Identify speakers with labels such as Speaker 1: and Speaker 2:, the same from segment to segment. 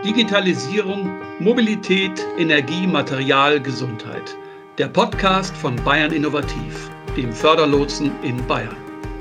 Speaker 1: Digitalisierung, Mobilität, Energie, Material, Gesundheit. Der Podcast von Bayern Innovativ, dem Förderlotsen in Bayern.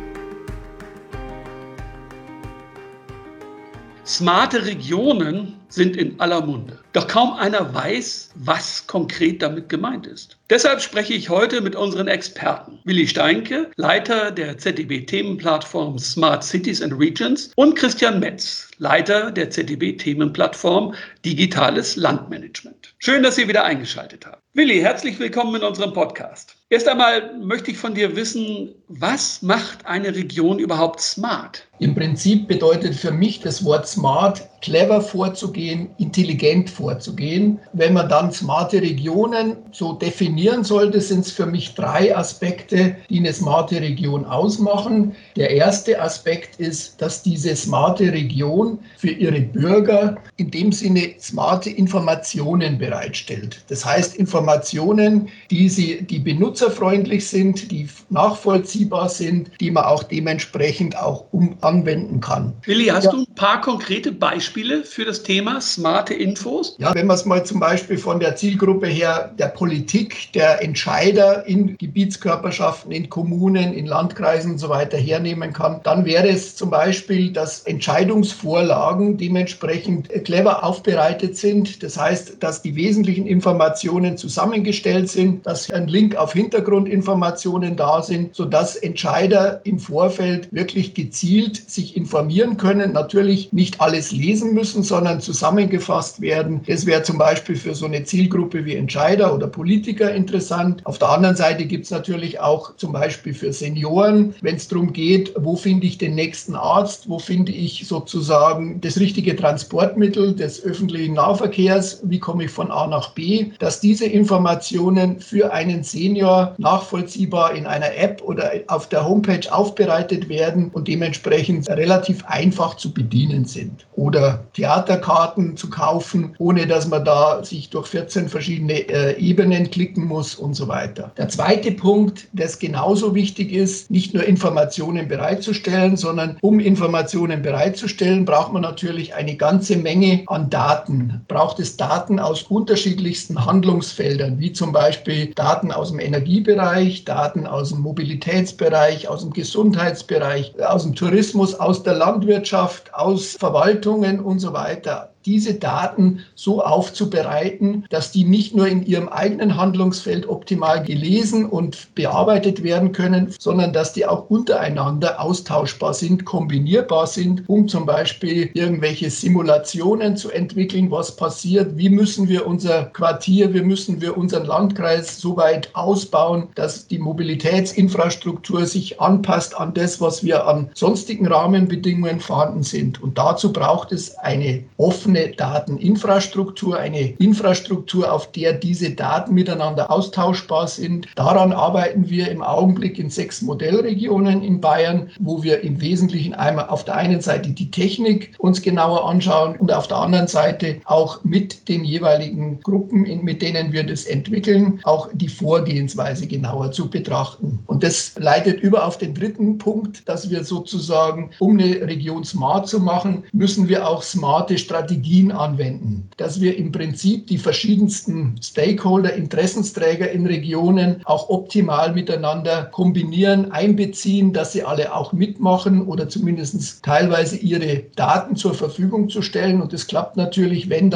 Speaker 1: Smarte Regionen sind in aller Munde. Doch kaum einer weiß, was konkret damit gemeint ist. Deshalb spreche ich heute mit unseren Experten. Willi Steinke, Leiter der ZDB-Themenplattform Smart Cities and Regions, und Christian Metz, Leiter der ZDB-Themenplattform Digitales Landmanagement. Schön, dass Sie wieder eingeschaltet haben. Willi, herzlich willkommen in unserem Podcast. Erst einmal möchte ich von dir wissen, was macht eine Region überhaupt smart?
Speaker 2: Im Prinzip bedeutet für mich das Wort smart, clever vorzugehen, intelligent vorzugehen. Wenn man dann smarte Regionen so definieren sollte, sind es für mich 3 Aspekte, die eine smarte Region ausmachen. Der erste Aspekt ist, dass diese smarte Region für ihre Bürger in dem Sinne smarte Informationen bereitstellt. Das heißt Informationen, die benutzerfreundlich sind, die nachvollziehbar sind, die man auch dementsprechend auch anwenden kann.
Speaker 1: Willi, hast du ein paar konkrete Beispiele für das Thema smarte Infos?
Speaker 2: Ja, wenn man es mal zum Beispiel von der Zielgruppe her der Politik, der Entscheider in Gebietskörperschaften, in Kommunen, in Landkreisen und so weiter hernehmen kann, dann wäre es zum Beispiel, dass Entscheidungsvorlagen dementsprechend clever aufbereitet sind. Das heißt, dass die wesentlichen Informationen zusammengestellt sind, dass ein Link auf Hintergrundinformationen da sind, sodass Entscheider im Vorfeld wirklich gezielt sich informieren können. Natürlich nicht alles lesen müssen, sondern zusammengefasst werden. Das wäre zum Beispiel für so eine Zielgruppe wie Entscheider oder Politiker interessant. Auf der anderen Seite gibt es natürlich auch zum Beispiel für Senioren, wenn es darum geht, wo finde ich den nächsten Arzt, wo finde ich sozusagen das richtige Transportmittel des öffentlichen Nahverkehrs, wie komme ich von A nach B, dass diese Informationen für einen Senior nachvollziehbar in einer App oder auf der Homepage aufbereitet werden und dementsprechend relativ einfach zu bedienen sind. Oder Theaterkarten zu kaufen, ohne dass man da sich durch 14 verschiedene Ebenen klicken muss und so weiter. Der zweite Punkt, das genauso wichtig ist, nicht nur Informationen bereitzustellen, sondern um Informationen bereitzustellen, braucht man natürlich eine ganze Menge an Daten. Braucht es Daten aus unterschiedlichsten Handlungsfeldern, wie zum Beispiel Daten aus dem Energiebereich, Daten aus dem Mobilitätsbereich, aus dem Gesundheitsbereich, aus dem Tourismus, aus der Landwirtschaft, aus Verwaltungen und so weiter. Diese Daten so aufzubereiten, dass die nicht nur in ihrem eigenen Handlungsfeld optimal gelesen und bearbeitet werden können, sondern dass die auch untereinander austauschbar sind, kombinierbar sind, um zum Beispiel irgendwelche Simulationen zu entwickeln, was passiert, wie müssen wir unser Quartier, wie müssen wir unseren Landkreis so weit ausbauen, dass die Mobilitätsinfrastruktur sich anpasst an das, was wir an sonstigen Rahmenbedingungen vorhanden sind. Und dazu braucht es eine offene Dateninfrastruktur, eine Infrastruktur, auf der diese Daten miteinander austauschbar sind. Daran arbeiten wir im Augenblick in 6 Modellregionen in Bayern, wo wir im Wesentlichen einmal auf der einen Seite die Technik uns genauer anschauen und auf der anderen Seite auch mit den jeweiligen Gruppen, mit denen wir das entwickeln, auch die Vorgehensweise genauer zu betrachten. Und das leitet über auf den dritten Punkt, dass wir sozusagen, um eine Region smart zu machen, müssen wir auch smarte Strategien anwenden, dass wir im Prinzip die verschiedensten Stakeholder, Interessensträger in Regionen auch optimal miteinander kombinieren, einbeziehen, dass sie alle auch mitmachen oder zumindest teilweise ihre Daten zur Verfügung zu stellen. Und das klappt natürlich, wenn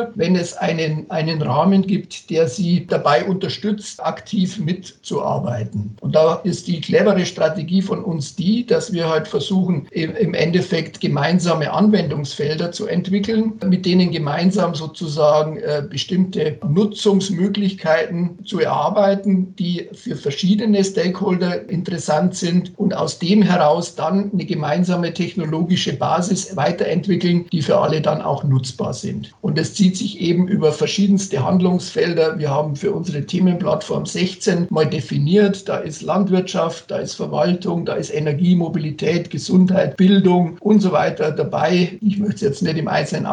Speaker 2: es einen Rahmen gibt, der sie dabei unterstützt, aktiv mitzuarbeiten. Und da ist die clevere Strategie von uns dass wir halt versuchen, im Endeffekt gemeinsame Anwendungsfelder zu entwickeln, mit denen gemeinsam sozusagen bestimmte Nutzungsmöglichkeiten zu erarbeiten, die für verschiedene Stakeholder interessant sind und aus dem heraus dann eine gemeinsame technologische Basis weiterentwickeln, die für alle dann auch nutzbar sind. Und das zieht sich eben über verschiedenste Handlungsfelder. Wir haben für unsere Themenplattform 16 mal definiert, da ist Landwirtschaft, da ist Verwaltung, da ist Energie, Mobilität, Gesundheit, Bildung und so weiter dabei. Ich möchte es jetzt nicht im Einzelnen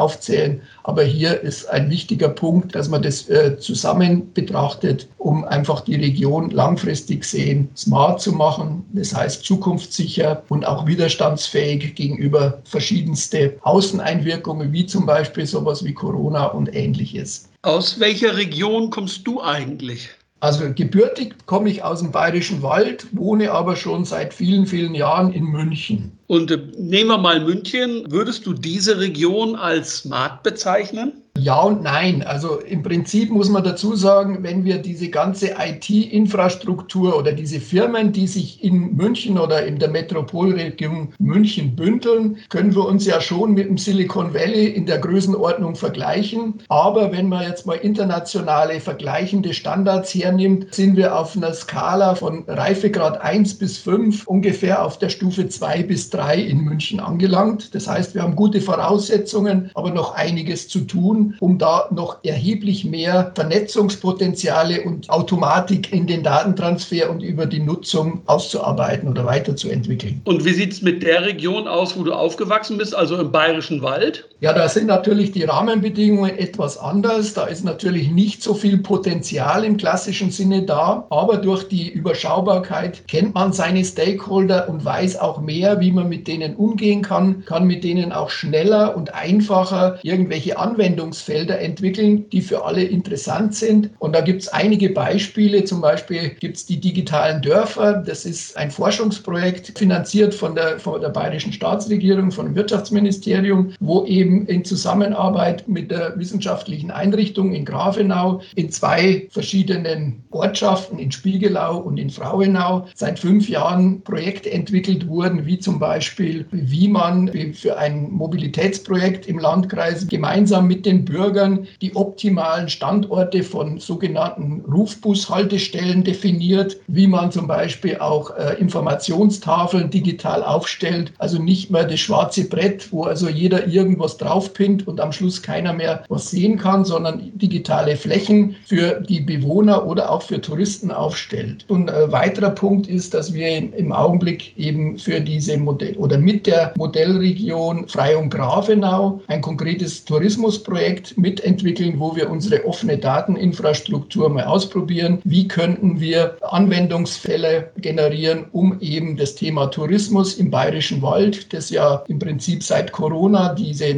Speaker 2: aufzählen. Aber hier ist ein wichtiger Punkt, dass man das zusammen betrachtet, um einfach die Region langfristig sehen, smart zu machen. Das heißt zukunftssicher und auch widerstandsfähig gegenüber verschiedenste Außeneinwirkungen, wie zum Beispiel sowas wie Corona und Ähnliches.
Speaker 1: Aus welcher Region kommst du eigentlich?
Speaker 2: Also gebürtig komme ich aus dem Bayerischen Wald, wohne aber schon seit vielen, vielen Jahren in München.
Speaker 1: Und nehmen wir mal München. Würdest du diese Region als smart bezeichnen?
Speaker 2: Ja und nein. Also im Prinzip muss man dazu sagen, wenn wir diese ganze IT-Infrastruktur oder diese Firmen, die sich in München oder in der Metropolregion München bündeln, können wir uns ja schon mit dem Silicon Valley in der Größenordnung vergleichen. Aber wenn man jetzt mal internationale vergleichende Standards hernimmt, sind wir auf einer Skala von Reifegrad 1 bis 5 ungefähr auf der Stufe 2 bis 3 in München angelangt. Das heißt, wir haben gute Voraussetzungen, aber noch einiges zu tun, um da noch erheblich mehr Vernetzungspotenziale und Automatik in den Datentransfer und über die Nutzung auszuarbeiten oder weiterzuentwickeln.
Speaker 1: Und wie sieht es mit der Region aus, wo du aufgewachsen bist, also im Bayerischen Wald?
Speaker 2: Ja, da sind natürlich die Rahmenbedingungen etwas anders. Da ist natürlich nicht so viel Potenzial im klassischen Sinne da, aber durch die Überschaubarkeit kennt man seine Stakeholder und weiß auch mehr, wie man mit denen umgehen kann mit denen auch schneller und einfacher irgendwelche Anwendungsfelder entwickeln, die für alle interessant sind. Und da gibt es einige Beispiele. Zum Beispiel gibt es die digitalen Dörfer. Das ist ein Forschungsprojekt, finanziert von der bayerischen Staatsregierung, vom Wirtschaftsministerium, wo eben in Zusammenarbeit mit der wissenschaftlichen Einrichtung in Grafenau in 2 verschiedenen Ortschaften, in Spiegelau und in Frauenau, seit 5 Jahren Projekte entwickelt wurden, wie zum Beispiel, wie man für ein Mobilitätsprojekt im Landkreis gemeinsam mit den Bürgern die optimalen Standorte von sogenannten Rufbushaltestellen definiert, wie man zum Beispiel auch Informationstafeln digital aufstellt, also nicht mehr das schwarze Brett, wo also jeder irgendwas draufpinnt und am Schluss keiner mehr was sehen kann, sondern digitale Flächen für die Bewohner oder auch für Touristen aufstellt. Und ein weiterer Punkt ist, dass wir im Augenblick eben für diese mit der Modellregion Freyung-Grafenau ein konkretes Tourismusprojekt mitentwickeln, wo wir unsere offene Dateninfrastruktur mal ausprobieren. Wie könnten wir Anwendungsfälle generieren, um eben das Thema Tourismus im Bayerischen Wald, das ja im Prinzip seit Corona diese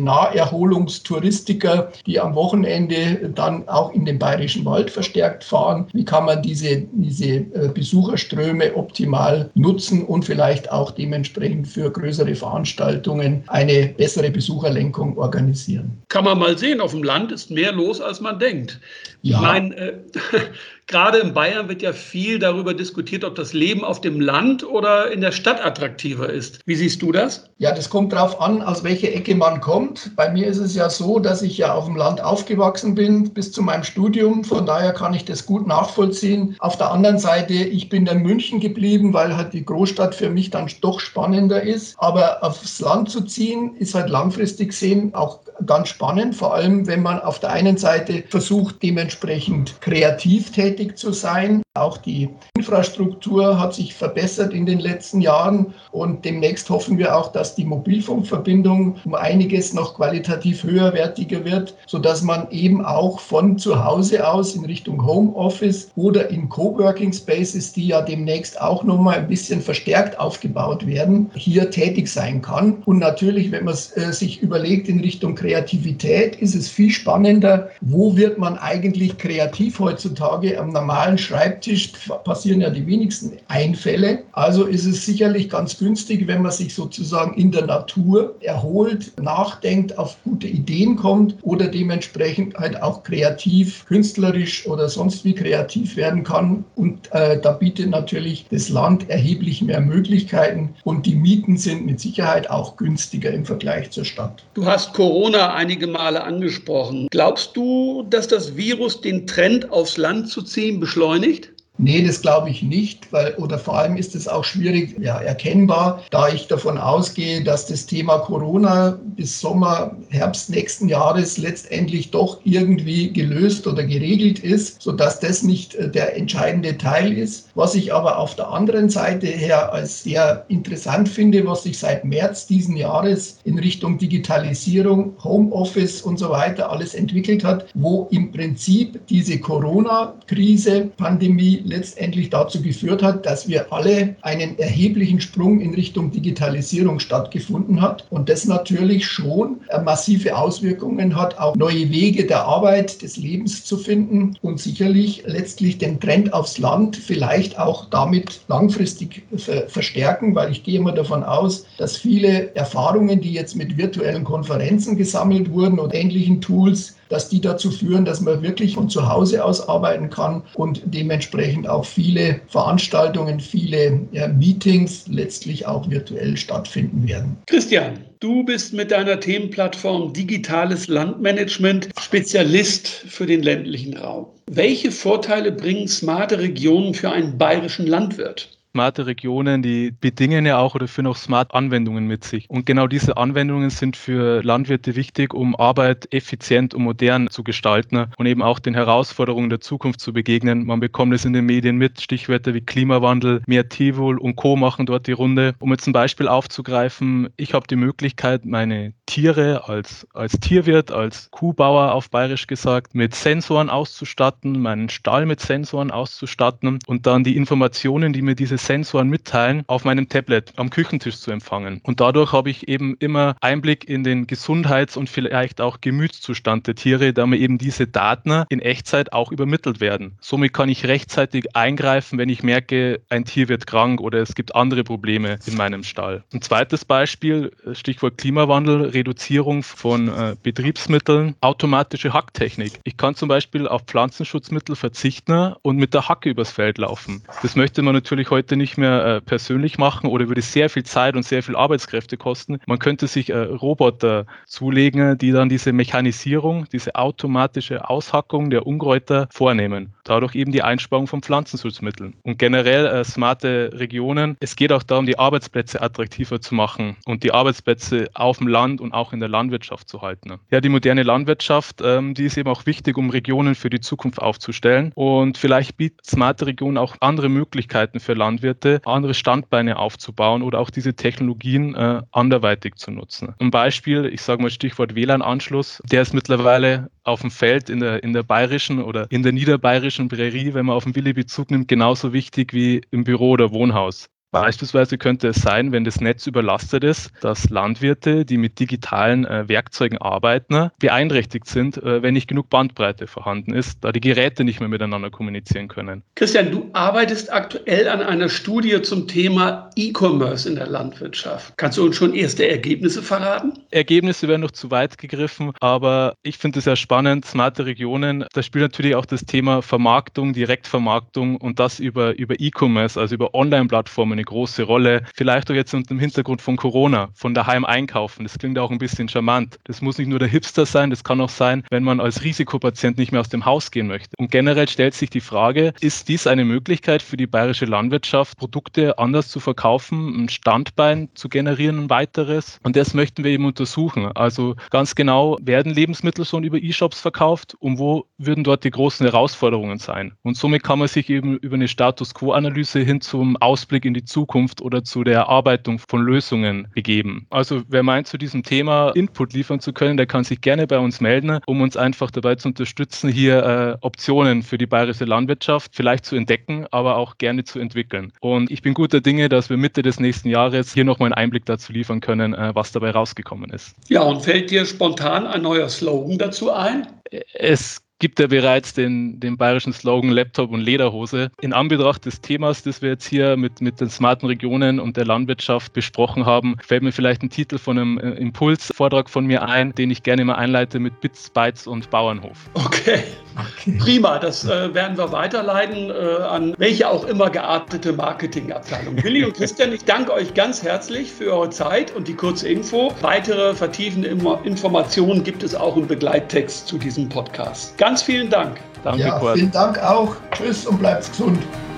Speaker 2: Naherholungstouristiker, die am Wochenende dann auch in den Bayerischen Wald verstärkt fahren, wie kann man diese Besucherströme optimal nutzen und vielleicht auch dementsprechend für größere Veranstaltungen eine bessere Besucherlenkung organisieren.
Speaker 1: Kann man mal sehen, auf dem Land ist mehr los, als man denkt.
Speaker 2: Ja.
Speaker 1: Ich meine, gerade in Bayern wird ja viel darüber diskutiert, ob das Leben auf dem Land oder in der Stadt attraktiver ist. Wie siehst du das?
Speaker 2: Ja, das kommt darauf an, aus welcher Ecke man kommt. Bei mir ist es ja so, dass ich ja auf dem Land aufgewachsen bin bis zu meinem Studium. Von daher kann ich das gut nachvollziehen. Auf der anderen Seite, ich bin in München geblieben, weil halt die Großstadt für mich dann doch spannender ist. Aber aufs Land zu ziehen, ist halt langfristig gesehen auch ganz spannend. Vor allem, wenn man auf der einen Seite versucht, dementsprechend kreativ tätig zu sein. Auch die Infrastruktur hat sich verbessert in den letzten Jahren und demnächst hoffen wir auch, dass die Mobilfunkverbindung um einiges noch qualitativ höherwertiger wird, sodass man eben auch von zu Hause aus in Richtung Homeoffice oder in Coworking Spaces, die ja demnächst auch nochmal ein bisschen verstärkt aufgebaut werden, hier tätig sein kann. Und natürlich, wenn man sich überlegt in Richtung Kreativität, ist es viel spannender, wo wird man eigentlich kreativ heutzutage am normalen Schreibtisch, passieren ja die wenigsten Einfälle. Also ist es sicherlich ganz günstig, wenn man sich sozusagen in der Natur erholt, nachdenkt, auf gute Ideen kommt oder dementsprechend halt auch kreativ, künstlerisch oder sonst wie kreativ werden kann. Und da bietet natürlich das Land erheblich mehr Möglichkeiten und die Mieten sind mit Sicherheit auch günstiger im Vergleich zur Stadt.
Speaker 1: Du hast Corona einige Male angesprochen. Glaubst du, dass das Virus den Trend aufs Land zu ziehen beschleunigt?
Speaker 2: Nee, das glaube ich nicht, oder vor allem ist es auch schwierig erkennbar, da ich davon ausgehe, dass das Thema Corona bis Sommer, Herbst nächsten Jahres letztendlich doch irgendwie gelöst oder geregelt ist, sodass das nicht der entscheidende Teil ist. Was ich aber auf der anderen Seite her als sehr interessant finde, was sich seit März diesen Jahres in Richtung Digitalisierung, Homeoffice und so weiter alles entwickelt hat, wo im Prinzip diese Corona-Krise, Pandemie letztendlich dazu geführt hat, dass wir alle einen erheblichen Sprung in Richtung Digitalisierung stattgefunden hat und das natürlich schon massive Auswirkungen hat, auch neue Wege der Arbeit, des Lebens zu finden und sicherlich letztlich den Trend aufs Land vielleicht auch damit langfristig verstärken, weil ich gehe immer davon aus, dass viele Erfahrungen, die jetzt mit virtuellen Konferenzen gesammelt wurden und ähnlichen Tools, dass die dazu führen, dass man wirklich von zu Hause aus arbeiten kann und dementsprechend auch viele Veranstaltungen, viele Meetings letztlich auch virtuell stattfinden werden.
Speaker 1: Christian, du bist mit deiner Themenplattform Digitales Landmanagement Spezialist für den ländlichen Raum. Welche Vorteile bringen smarte Regionen für einen bayerischen Landwirt?
Speaker 3: Smarte Regionen, die bedingen ja auch oder führen auch Smart-Anwendungen mit sich. Und genau diese Anwendungen sind für Landwirte wichtig, um Arbeit effizient und modern zu gestalten und eben auch den Herausforderungen der Zukunft zu begegnen. Man bekommt es in den Medien mit, Stichwörter wie Klimawandel, mehr Tierwohl und Co. machen dort die Runde. Um jetzt ein Beispiel aufzugreifen, ich habe die Möglichkeit, meine Tiere als Tierwirt, als Kuhbauer auf Bayerisch gesagt, mit Sensoren auszustatten, meinen Stall mit Sensoren auszustatten und dann die Informationen, die mir diese Sensoren mitteilen, auf meinem Tablet am Küchentisch zu empfangen. Und dadurch habe ich eben immer Einblick in den Gesundheits- und vielleicht auch Gemütszustand der Tiere, da mir eben diese Daten in Echtzeit auch übermittelt werden. Somit kann ich rechtzeitig eingreifen, wenn ich merke, ein Tier wird krank oder es gibt andere Probleme in meinem Stall. Ein zweites Beispiel, Stichwort Klimawandel, Reduzierung von Betriebsmitteln, automatische Hacktechnik. Ich kann zum Beispiel auf Pflanzenschutzmittel verzichten und mit der Hacke übers Feld laufen. Das möchte man natürlich heute nicht mehr persönlich machen oder würde sehr viel Zeit und sehr viel Arbeitskräfte kosten. Man könnte sich Roboter zulegen, die dann diese Mechanisierung, diese automatische Aushackung der Unkräuter vornehmen. Dadurch eben die Einsparung von Pflanzenschutzmitteln. Und generell smarte Regionen. Es geht auch darum, die Arbeitsplätze attraktiver zu machen und die Arbeitsplätze auf dem Land und auch in der Landwirtschaft zu halten. Ja, die moderne Landwirtschaft, die ist eben auch wichtig, um Regionen für die Zukunft aufzustellen. Und vielleicht bietet smarte Regionen auch andere Möglichkeiten für Landwirte, andere Standbeine aufzubauen oder auch diese Technologien anderweitig zu nutzen. Ein Beispiel, ich sage mal Stichwort WLAN-Anschluss, der ist mittlerweile auf dem Feld in der bayerischen oder in der niederbayerischen Prärie, wenn man auf den Willi Bezug nimmt, genauso wichtig wie im Büro oder Wohnhaus. Beispielsweise könnte es sein, wenn das Netz überlastet ist, dass Landwirte, die mit digitalen Werkzeugen arbeiten, beeinträchtigt sind, wenn nicht genug Bandbreite vorhanden ist, da die Geräte nicht mehr miteinander kommunizieren können.
Speaker 1: Christian, du arbeitest aktuell an einer Studie zum Thema E-Commerce in der Landwirtschaft. Kannst du uns schon erste Ergebnisse verraten?
Speaker 3: Ergebnisse werden noch zu weit gegriffen, aber ich finde es sehr spannend, smarte Regionen. Da spielt natürlich auch das Thema Vermarktung, Direktvermarktung und das über E-Commerce, also über Online-Plattformen eine große Rolle. Vielleicht auch jetzt unter dem Hintergrund von Corona, von daheim einkaufen. Das klingt auch ein bisschen charmant. Das muss nicht nur der Hipster sein, das kann auch sein, wenn man als Risikopatient nicht mehr aus dem Haus gehen möchte. Und generell stellt sich die Frage, ist dies eine Möglichkeit für die bayerische Landwirtschaft, Produkte anders zu verkaufen, ein Standbein zu generieren, ein weiteres? Und das möchten wir eben untersuchen. Also ganz genau, werden Lebensmittel schon über E-Shops verkauft und wo würden dort die großen Herausforderungen sein? Und somit kann man sich eben über eine Status-Quo-Analyse hin zum Ausblick in die Zukunft oder zu der Erarbeitung von Lösungen begeben. Also wer meint, zu diesem Thema Input liefern zu können, der kann sich gerne bei uns melden, um uns einfach dabei zu unterstützen, hier Optionen für die bayerische Landwirtschaft vielleicht zu entdecken, aber auch gerne zu entwickeln. Und ich bin guter Dinge, dass wir Mitte des nächsten Jahres hier nochmal einen Einblick dazu liefern können, was dabei rausgekommen ist.
Speaker 1: Ja, und fällt dir spontan ein neuer Slogan dazu ein?
Speaker 3: Es gibt ja bereits den bayerischen Slogan Laptop und Lederhose. In Anbetracht des Themas, das wir jetzt hier mit den smarten Regionen und der Landwirtschaft besprochen haben, fällt mir vielleicht ein Titel von einem Impulsvortrag von mir ein, den ich gerne mal einleite mit Bits, Bytes und Bauernhof.
Speaker 1: Okay. Prima, das werden wir weiterleiten an welche auch immer geartete Marketingabteilung. Willi und Christian, ich danke euch ganz herzlich für eure Zeit und die kurze Info. Weitere vertiefende Informationen gibt es auch im Begleittext zu diesem Podcast. Ganz vielen Dank.
Speaker 3: Danke, Kurt.
Speaker 2: Vielen Dank auch. Tschüss und bleibt gesund.